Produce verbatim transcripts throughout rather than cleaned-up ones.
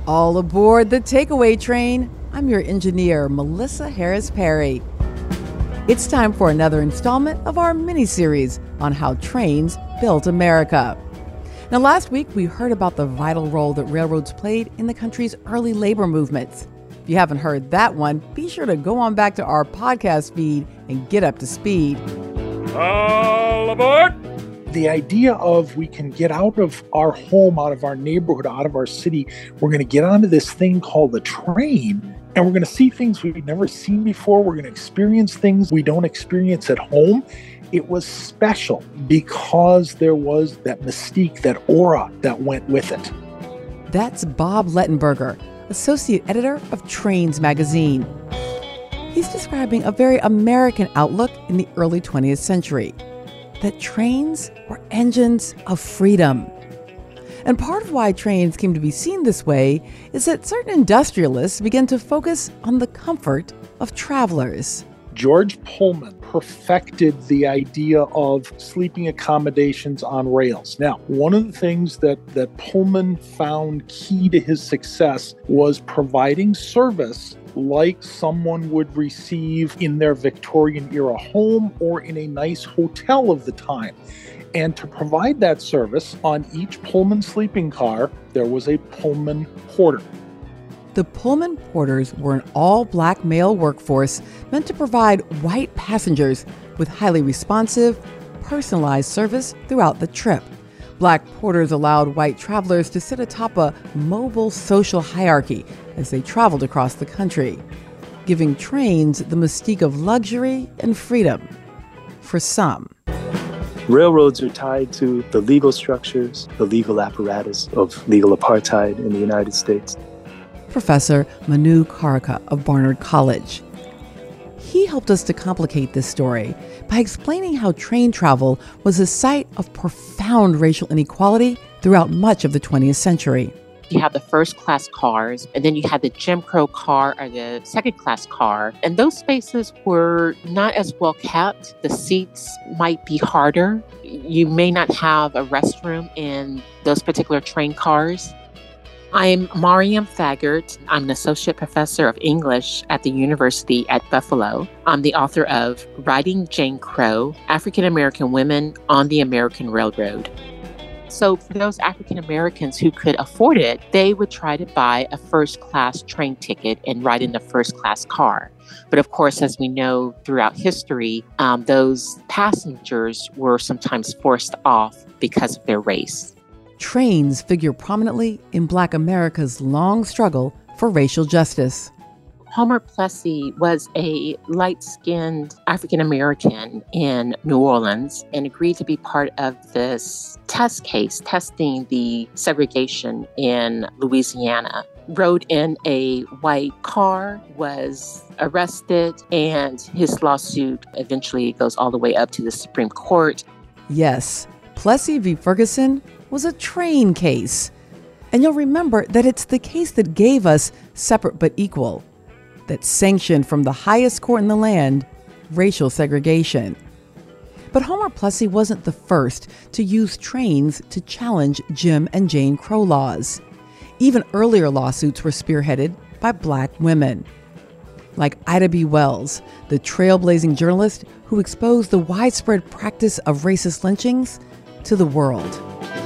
All aboard the takeaway train. I'm your engineer, Melissa Harris Perry. It's time for another installment of our mini-series on how trains built America. Now, last week we heard about the vital role that railroads played in the country's early labor movements. If you haven't heard that one, be sure to go on back to our podcast feed and get up to speed. All aboard! The idea of we can get out of our home, out of our neighborhood, out of our city, we're going to get onto this thing called the train, and we're going to see things we've never seen before. We're going to experience things we don't experience at home. It was special because there was that mystique, that aura that went with it. That's Bob Lettenberger, associate editor of Trains magazine. He's describing a very American outlook in the early twentieth century. That trains were engines of freedom. And part of why trains came to be seen this way is that certain industrialists began to focus on the comfort of travelers. George Pullman perfected the idea of sleeping accommodations on rails. Now, one of the things that, that Pullman found key to his success was providing service like someone would receive in their Victorian era home or in a nice hotel of the time. And to provide that service, on each Pullman sleeping car, there was a Pullman porter. The Pullman porters were an all-black male workforce meant to provide white passengers with highly responsive, personalized service throughout the trip. Black porters allowed white travelers to sit atop a mobile social hierarchy as they traveled across the country, giving trains the mystique of luxury and freedom for some. Railroads are tied to the legal structures, the legal apparatus of legal apartheid in the United States. Professor Manu Karika of Barnard College. He helped us to complicate this story by explaining how train travel was a site of profound racial inequality throughout much of the twentieth century. You have the first-class cars, and then you had the Jim Crow car or the second-class car. And those spaces were not as well kept. The seats might be harder. You may not have a restroom in those particular train cars. I'm Mariam Thagard. I'm an associate professor of English at the University at Buffalo. I'm the author of Riding Jane Crow, African American Women on the American Railroad. So for those African Americans who could afford it, they would try to buy a first-class train ticket and ride in the first-class car. But of course, as we know throughout history, um, those passengers were sometimes forced off because of their race. Trains figure prominently in Black America's long struggle for racial justice. Homer Plessy was a light-skinned African-American in New Orleans and agreed to be part of this test case testing the segregation in Louisiana. Rode in a white car, was arrested, and his lawsuit eventually goes all the way up to the Supreme Court. Yes, Plessy v. Ferguson was a train case. And you'll remember that it's the case that gave us Separate but Equal, that sanctioned from the highest court in the land racial segregation. But Homer Plessy wasn't the first to use trains to challenge Jim and Jane Crow laws. Even earlier lawsuits were spearheaded by Black women, like Ida B. Wells, the trailblazing journalist who exposed the widespread practice of racist lynchings to the world.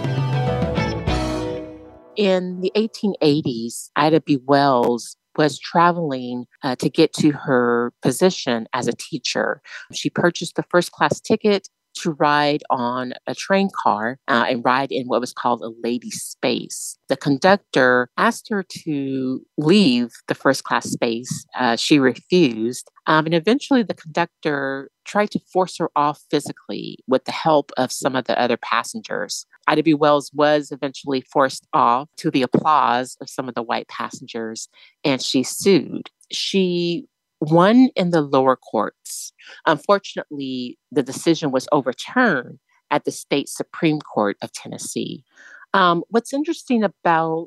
In the eighteen eighties, Ida B. Wells was traveling uh, to get to her position as a teacher. She purchased the first-class ticket to ride on a train car uh, and ride in what was called a ladies' space. The conductor asked her to leave the first-class space. Uh, she refused. Um, and eventually the conductor tried to force her off physically with the help of some of the other passengers. Ida B. Wells was eventually forced off to the applause of some of the white passengers, and she sued. She won in the lower courts. Unfortunately, the decision was overturned at the state Supreme Court of Tennessee. Um, what's interesting about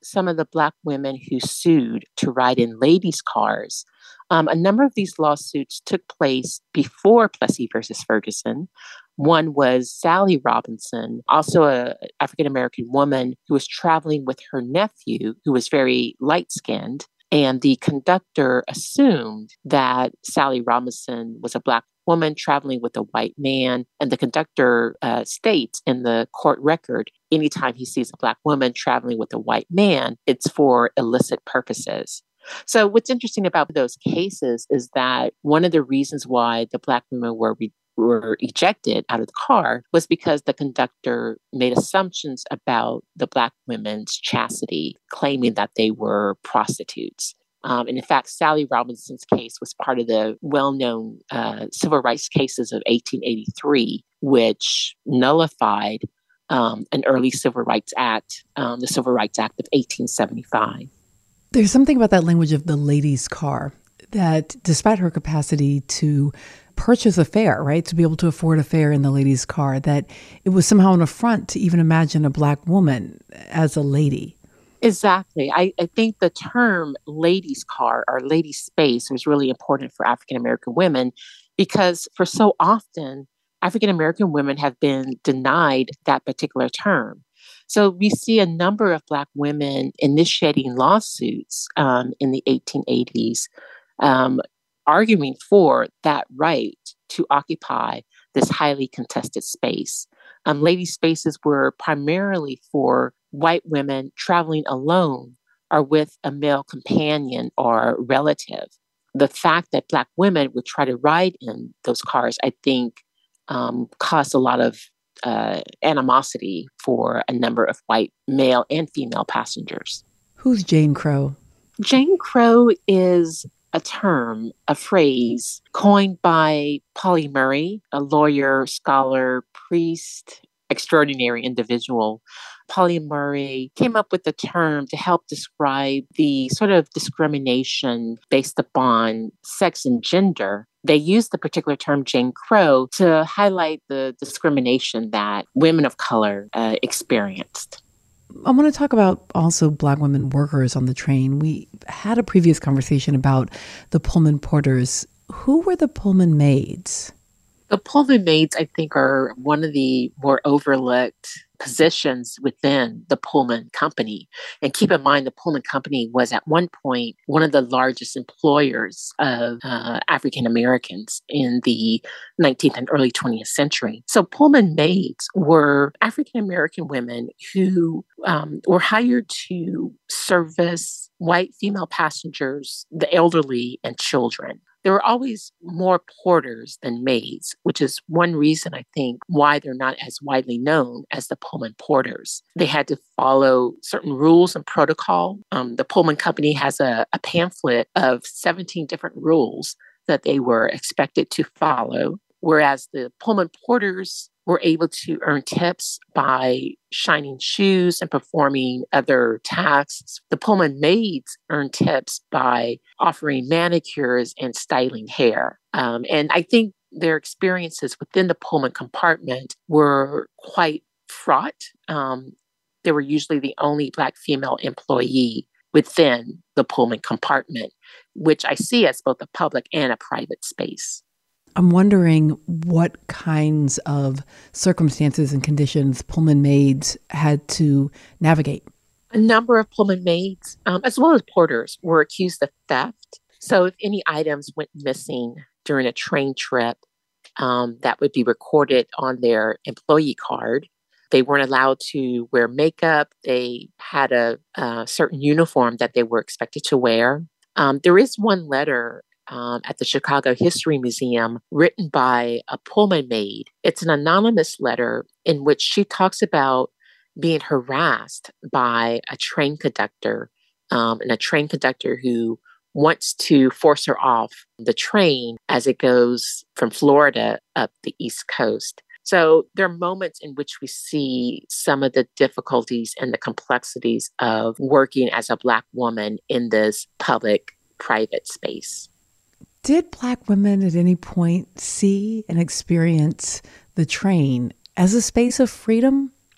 some of the Black women who sued to ride in ladies' cars, um, a number of these lawsuits took place before Plessy versus Ferguson. One was Sally Robinson, also an African-American woman who was traveling with her nephew, who was very light-skinned. And the conductor assumed that Sally Robinson was a Black woman traveling with a white man. And the conductor uh, states in the court record, anytime he sees a Black woman traveling with a white man, it's for illicit purposes. So what's interesting about those cases is that one of the reasons why the Black women were re- were ejected out of the car was because the conductor made assumptions about the Black women's chastity, claiming that they were prostitutes. Um, and in fact, Sally Robinson's case was part of the well-known uh, civil rights cases of eighteen eighty-three, which nullified um, an early civil rights act, um, the Civil Rights Act of eighteen seventy-five. There's something about that language of the lady's car that despite her capacity to purchase a fare, right, to be able to afford a fare in the lady's car, that it was somehow an affront to even imagine a Black woman as a lady. Exactly. I, I think the term ladies' car or ladies' space was really important for African-American women because for so often, African-American women have been denied that particular term. So we see a number of Black women initiating lawsuits um, in the eighteen eighties, um, arguing for that right to occupy this highly contested space. Um, lady spaces were primarily for white women traveling alone or with a male companion or relative. The fact that Black women would try to ride in those cars, I think, um, caused a lot of uh, animosity for a number of white male and female passengers. Who's Jane Crow? Jane Crow is a term, a phrase coined by Pauli Murray, a lawyer, scholar, priest, extraordinary individual. Pauli Murray came up with the term to help describe the sort of discrimination based upon sex and gender. They used the particular term Jane Crow to highlight the discrimination that women of color uh, experienced. I want to talk about also Black women workers on the train. We had a previous conversation about the Pullman porters. Who were the Pullman maids? The Pullman maids, I think, are one of the more overlooked positions within the Pullman company. And keep in mind, the Pullman company was at one point one of the largest employers of uh, African Americans in the nineteenth and early twentieth century. So Pullman maids were African American women who um, were hired to service white female passengers, the elderly, and children. There were always more porters than maids, which is one reason, I think, why they're not as widely known as the Pullman porters. They had to follow certain rules and protocol. Um, the Pullman company has a, a pamphlet of seventeen different rules that they were expected to follow, whereas the Pullman porters were able to earn tips by shining shoes and performing other tasks. The Pullman maids earned tips by offering manicures and styling hair. Um, and I think their experiences within the Pullman compartment were quite fraught. Um, they were usually the only Black female employee within the Pullman compartment, which I see as both a public and a private space. I'm wondering what kinds of circumstances and conditions Pullman maids had to navigate. A number of Pullman maids, um, as well as porters, were accused of theft. So if any items went missing during a train trip, um, that would be recorded on their employee card. They weren't allowed to wear makeup. They had a, a certain uniform that they were expected to wear. Um, there is one letter Um, at the Chicago History Museum, written by a Pullman maid. It's an anonymous letter in which she talks about being harassed by a train conductor, um, and a train conductor who wants to force her off the train as it goes from Florida up the East Coast. So there are moments in which we see some of the difficulties and the complexities of working as a Black woman in this public-private space. Did Black women at any point see and experience the train as a space of freedom?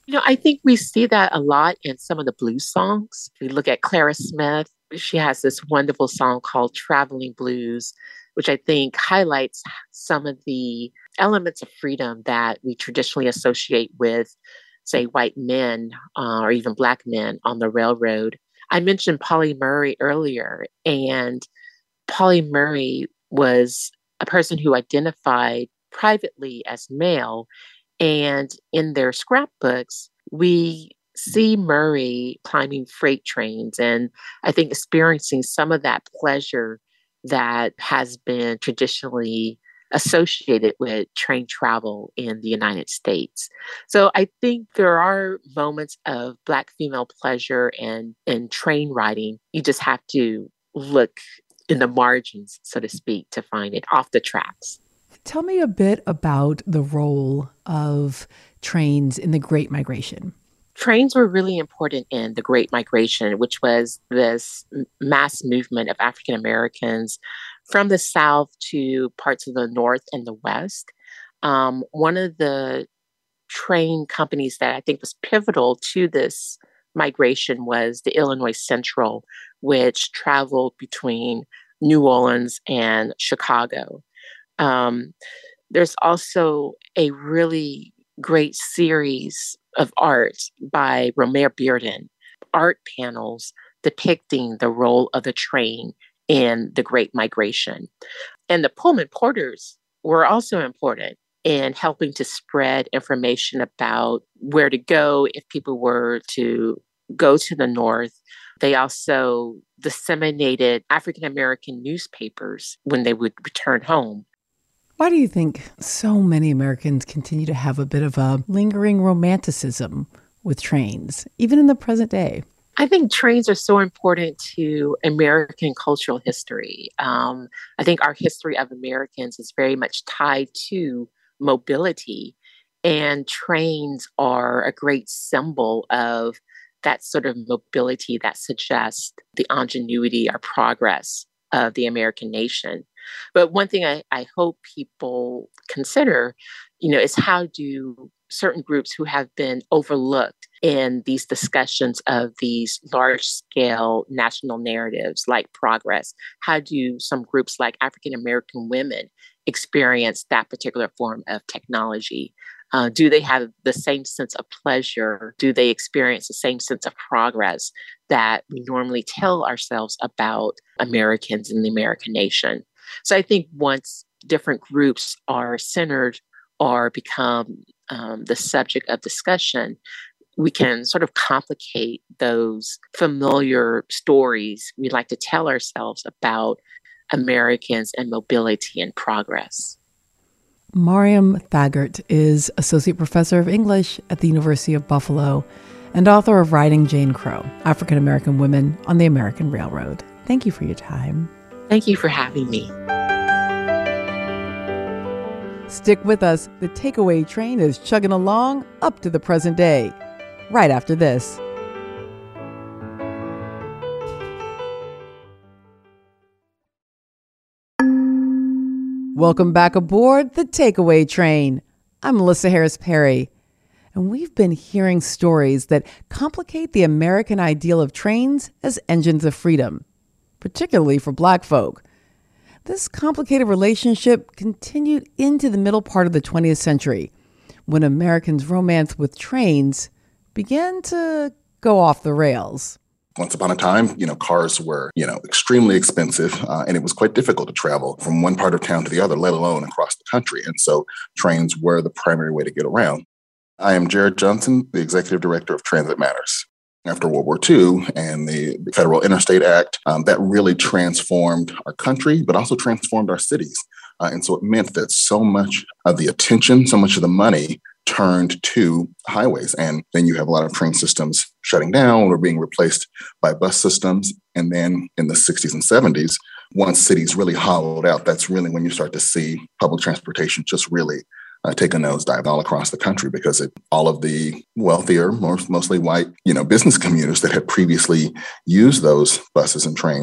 You know, I think we see that a lot in some of the blues songs. If we look at Clara Smith, she has this wonderful song called Traveling Blues, which I think highlights some of the elements of freedom that we traditionally associate with, say, white men uh, or even Black men on the railroad. I mentioned Pauli Murray earlier, and Pauli Murray was a person who identified privately as male. And in their scrapbooks, we see Murray climbing freight trains and I think experiencing some of that pleasure that has been traditionally associated with train travel in the United States. So I think there are moments of Black female pleasure and, and train riding. You just have to look in the margins, so to speak, to find it off the tracks. Tell me a bit about the role of trains in the Great Migration. Trains were really important in the Great Migration, which was this mass movement of African Americans from the South to parts of the North and the West. Um, one of the train companies that I think was pivotal to this migration was the Illinois Central, which traveled between New Orleans and Chicago. Um, there's also a really great series of art by Romare Bearden, art panels depicting the role of the train in the Great Migration. And the Pullman porters were also important in helping to spread information about where to go if people were to go to the North. They also disseminated African American newspapers when they would return home. Why do you think so many Americans continue to have a bit of a lingering romanticism with trains, even in the present day? I think trains are so important to American cultural history. Um, I think our history of Americans is very much tied to mobility, and trains are a great symbol of that sort of mobility that suggests the ingenuity or progress of the American nation. But one thing I, I hope people consider, you know, is how do certain groups who have been overlooked in these discussions of these large-scale national narratives like progress, how do some groups like African American women experience that particular form of technology? Uh, do they have the same sense of pleasure? Do they experience the same sense of progress that we normally tell ourselves about Americans and the American nation? So I think once different groups are centered or become um, the subject of discussion, we can sort of complicate those familiar stories we like to tell ourselves about Americans and mobility and progress. Mariam Thagart is Associate Professor of English at the University of Buffalo and author of Riding Jane Crow, African American Women on the American Railroad. Thank you for your time. Thank you for having me. Stick with us. The Takeaway Train is chugging along up to the present day. Right after this. Welcome back aboard the Takeaway Train. I'm Melissa Harris Perry, and we've been hearing stories that complicate the American ideal of trains as engines of freedom, particularly for Black folk. This complicated relationship continued into the middle part of the twentieth century, when Americans' romance with trains began to go off the rails. Once upon a time, you know, cars were, you know, extremely expensive, uh, and it was quite difficult to travel from one part of town to the other, let alone across the country. And so trains were the primary way to get around. I am Jared Johnson, the Executive Director of Transit Matters. After World War Two and the Federal Interstate Act, um, that really transformed our country, but also transformed our cities. Uh, and so it meant that so much of the attention, so much of the money turned to highways. And then you have a lot of train systems shutting down or being replaced by bus systems. And then in the sixties and seventies, once cities really hollowed out, that's really when you start to see public transportation just really uh, take a nosedive all across the country, because it, all of the wealthier, most, mostly white, you know, business commuters that had previously used those buses and trains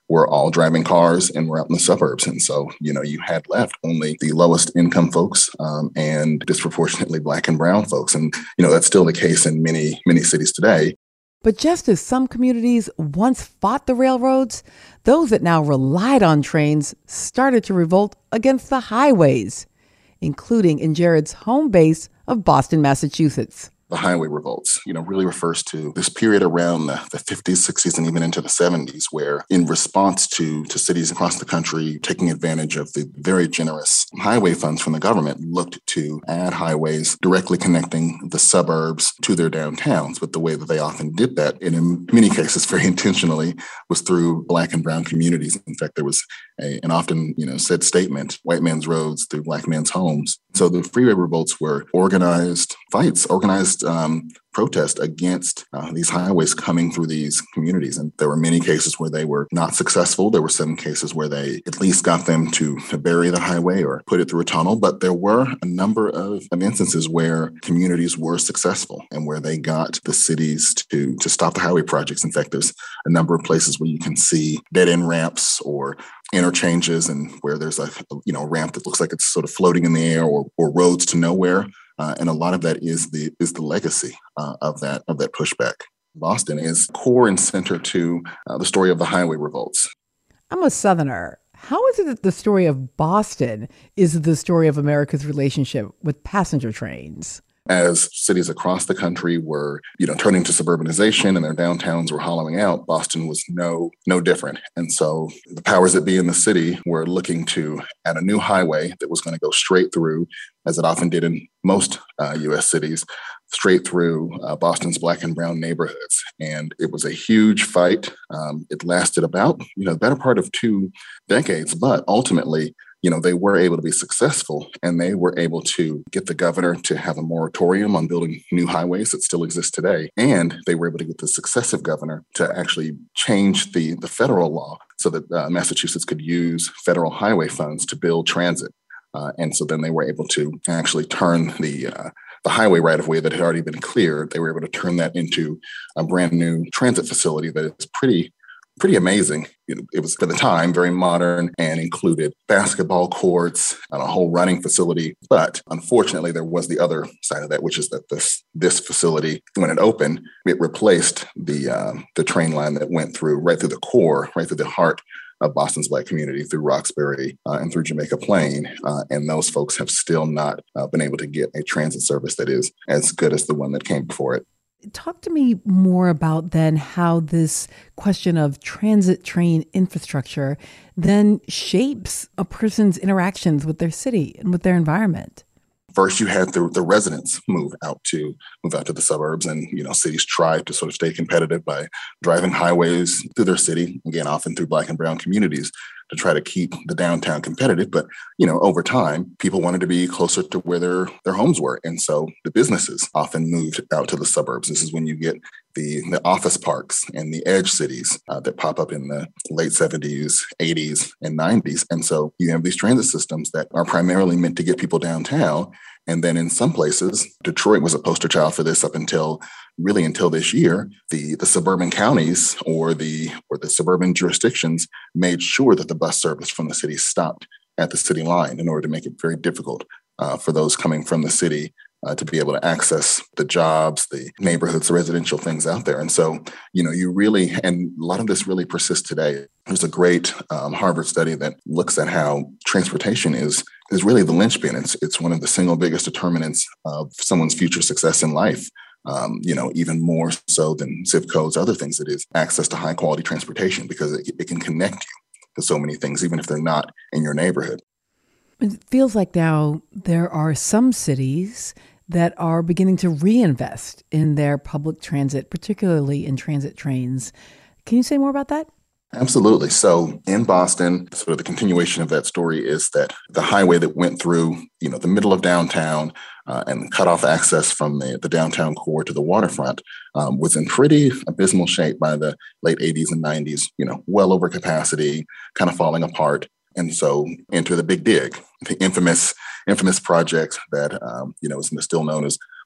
were all driving cars and were out in the suburbs. And so, you know, you had left only the lowest income folks um, and disproportionately Black and brown folks. And, you know, that's still the case in many, many cities today. But just as some communities once fought the railroads, those that now relied on trains started to revolt against the highways, including in Jared's home base of Boston, Massachusetts. The highway revolts, you know, really refers to this period around the, the fifties, sixties, and even into the seventies, where in response to, to cities across the country taking advantage of the very generous highway funds from the government, looked to add highways directly connecting the suburbs to their downtowns. But the way that they often did that, and in many cases very intentionally, was through Black and brown communities. In fact, there was a, an often, you know, said statement, white man's roads through Black men's homes. So the freeway revolts were organized fights, organized um, protest against uh, these highways coming through these communities. And there were many cases where they were not successful. There were some cases where they at least got them to, to bury the highway or put it through a tunnel. But there were a number of, of instances where communities were successful and where they got the cities to, to stop the highway projects. In fact, there's a number of places where you can see dead-end ramps or interchanges and where there's a, you know, ramp that looks like it's sort of floating in the air, or, or roads to nowhere. Uh, and a lot of that is the is the legacy uh, of that of that pushback. Boston is core and center to uh, the story of the highway revolts. I'm a Southerner. How is it that the story of Boston is the story of America's relationship with passenger trains? As cities across the country were, you know, turning to suburbanization and their downtowns were hollowing out, Boston was no no different. And so the powers that be in the city were looking to add a new highway that was going to go straight through, as it often did in most uh, U S cities, straight through uh, Boston's Black and brown neighborhoods. And it was a huge fight. Um, it lasted about, you know, the better part of two decades, but ultimately, you know, they were able to be successful, and they were able to get the governor to have a moratorium on building new highways that still exist today. And they were able to get the successive governor to actually change the, the federal law so that uh, Massachusetts could use federal highway funds to build transit. Uh, and so then they were able to actually turn the uh, the highway right-of-way that had already been cleared. They were able to turn that into a brand new transit facility that is pretty pretty amazing. You know, it was, for the time, very modern and included basketball courts and a whole running facility. But unfortunately, there was the other side of that, which is that this this facility, when it opened, it replaced the um, the train line that went through right through the core, right through the heart of Boston's Black community, through Roxbury uh, and through Jamaica Plain. Uh, and those folks have still not uh, been able to get a transit service that is as good as the one that came before it. Talk to me more about then how this question of transit train infrastructure then shapes a person's interactions with their city and with their environment. First, you had the, the residents move out to move out to the suburbs, and you know cities tried to sort of stay competitive by driving highways through their city, again, often through Black and brown communities, to try to keep the downtown competitive. But, you know, over time, people wanted to be closer to where their, their homes were. And so the businesses often moved out to the suburbs. This is when you get the, the office parks and the edge cities uh, that pop up in the late seventies, eighties, and nineties. And so you have these transit systems that are primarily meant to get people downtown. And then in some places, Detroit was a poster child for this up until really until this year, the, the suburban counties or the or the suburban jurisdictions made sure that the bus service from the city stopped at the city line in order to make it very difficult uh, for those coming from the city uh, to be able to access the jobs, the neighborhoods, the residential things out there. And so, you know, you really, and a lot of this really persists today. There's a great um, Harvard study that looks at how transportation is is really the linchpin. It's, it's one of the single biggest determinants of someone's future success in life. Um, you know, even more so than zip codes, other things, it is access to high quality transportation, because it, it can connect you to so many things, even if they're not in your neighborhood. It feels like now there are some cities that are beginning to reinvest in their public transit, particularly in transit trains. Can you say more about that? Absolutely. So in Boston, sort of the continuation of that story is that the highway that went through, you know, the middle of downtown uh, and cut off access from the, the downtown core to the waterfront um, was in pretty abysmal shape by the late eighties and nineties, you know, well over capacity, kind of falling apart. And so enter the Big Dig, the infamous, infamous project that, um, you know, is still known as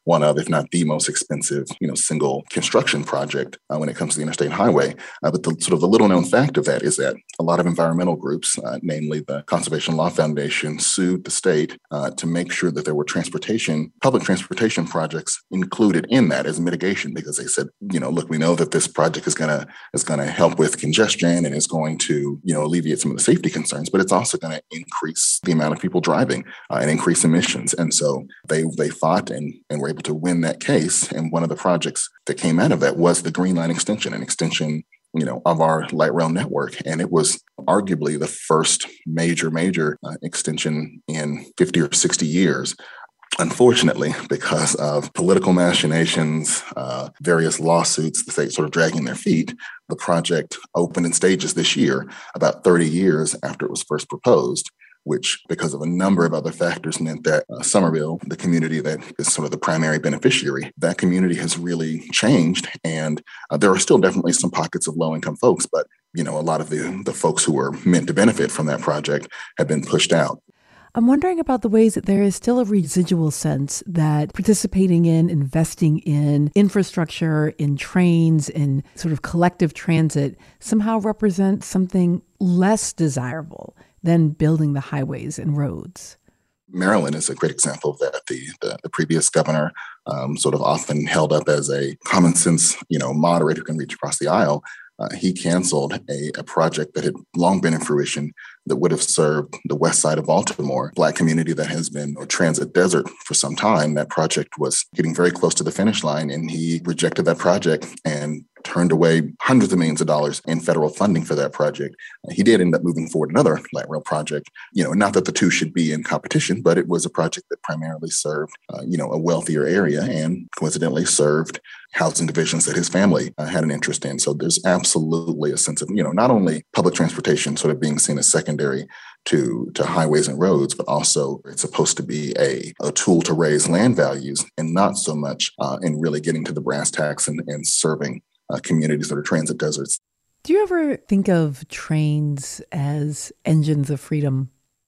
one of, if not the most expensive, you know, single construction project uh, when it comes to the interstate highway. Uh, but the sort of the little known fact of that is that a lot of environmental groups, uh, namely the Conservation Law Foundation, sued the state uh, to make sure that there were transportation, public transportation projects included in that as mitigation, because they said, you know, look, we know that this project is gonna is gonna help with congestion and is going to, you know, alleviate some of the safety concerns, but it's also going to increase the amount of people driving uh, and increase emissions. And so they they fought and, and were able to win that case. And one of the projects that came out of that was the Green Line extension, an extension, you know, of our light rail network. And it was arguably the first major, major uh, extension in fifty or sixty years. Unfortunately, because of political machinations, uh, various lawsuits, the state sort of dragging their feet, the project opened in stages this year, about thirty years after it was first proposed, which, because of a number of other factors, meant that uh, Summerville, the community that is sort of the primary beneficiary, that community has really changed. And uh, there are still definitely some pockets of low-income folks, but, you know, a lot of the, the folks who were meant to benefit from that project have been pushed out. I'm wondering about the ways that there is still a residual sense that participating in, investing in infrastructure, in trains, in sort of collective transit somehow represents something less desirable than building the highways and roads. Maryland is a great example of that. The the, the previous governor, um, sort of often held up as a common sense, you know, moderate who can reach across the aisle. Uh, he canceled a, a project that had long been in fruition that would have served the west side of Baltimore, Black community that has been a transit desert for some time. That project was getting very close to the finish line, and he rejected that project and turned away hundreds of millions of dollars in federal funding for that project. He did end up moving forward another light rail project. You know, not that the two should be in competition, but it was a project that primarily served, uh, you know, a wealthier area and coincidentally served housing divisions that his family uh, had an interest in. So there's absolutely a sense of, you know, not only public transportation sort of being seen as secondary to, to highways and roads, but also it's supposed to be a, a tool to raise land values and not so much uh, in really getting to the brass tacks and, and serving Uh, communities that are transit deserts. Do you ever think of trains as engines of freedom?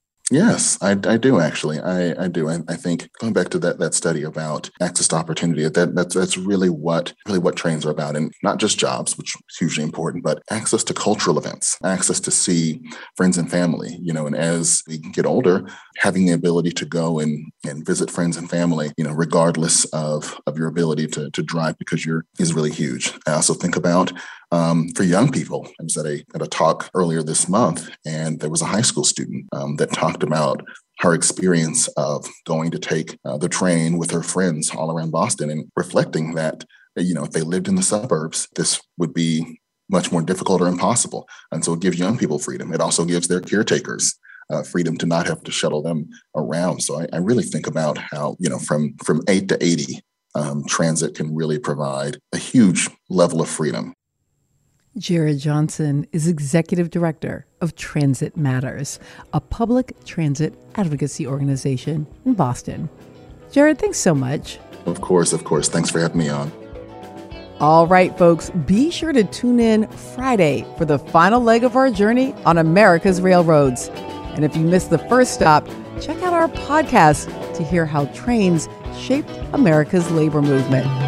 Yes, I, I do actually. I, I do. I, I think going back to that that study about access to opportunity, that that's that's really what really what trains are about, and not just jobs, which is hugely important, but access to cultural events, access to see friends and family. You know, and as we get older, having the ability to go and, and visit friends and family, you know, regardless of of your ability to to drive, because you're is really huge. I also think about Um, for young people. I was at a at a talk earlier this month, and there was a high school student um, that talked about her experience of going to take uh, the train with her friends all around Boston, and reflecting that, you know, if they lived in the suburbs, this would be much more difficult or impossible. And so it gives young people freedom. It also gives their caretakers uh, freedom to not have to shuttle them around. So I, I really think about how, you know, from from eight to eighty, um, transit can really provide a huge level of freedom. Jared Johnson is Executive Director of Transit Matters, a public transit advocacy organization in Boston. Jared, thanks so much. Of course, of course. Thanks for having me on. All right, folks, be sure to tune in Friday for the final leg of our journey on America's railroads. And if you missed the first stop, check out our podcast to hear how trains shaped America's labor movement.